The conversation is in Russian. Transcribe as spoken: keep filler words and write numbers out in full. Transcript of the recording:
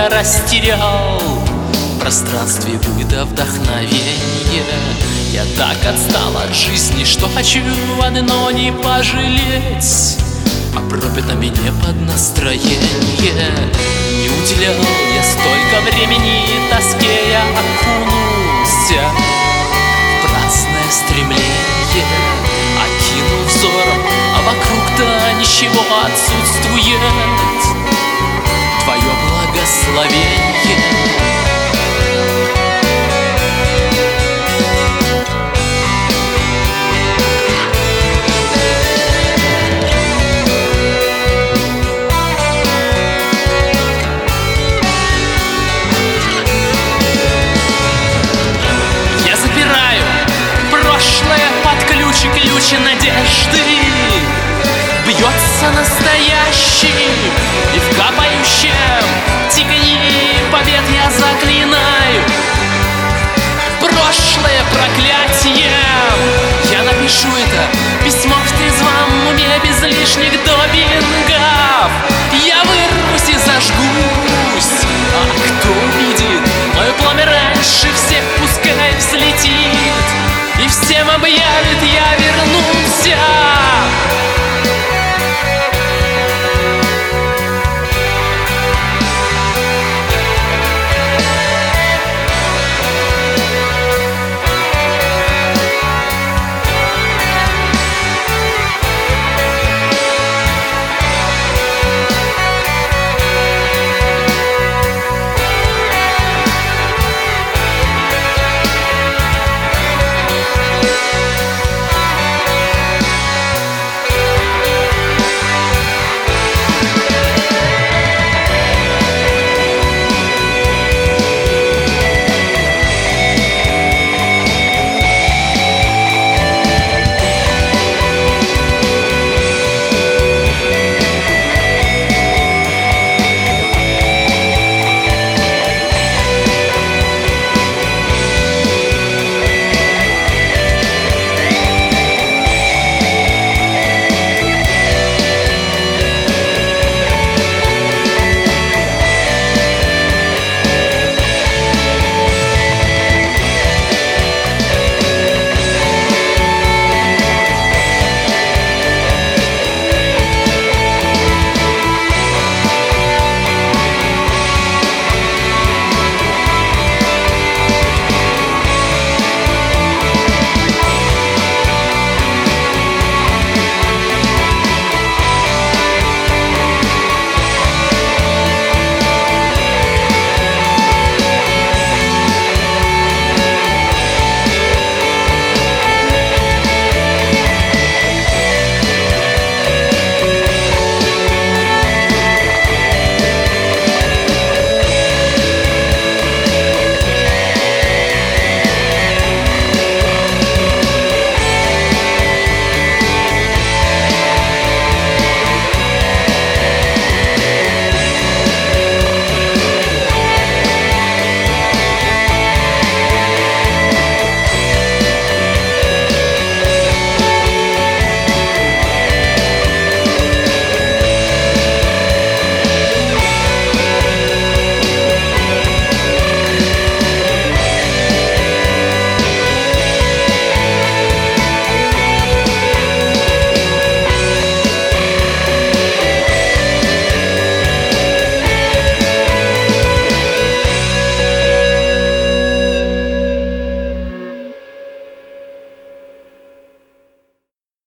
я растерял в пространстве быта вдохновенье. Я так отстал от жизни, что хочу одно не пожалеть, а пропито мне под настроение. Не уделял я столько времени тоске, я окунулся в праздное стремление, окинул взором, а вокруг-то ничего отсутствует. Твое благословение. Я запираю прошлое под ключ и ключи надежды. Бьется настоящий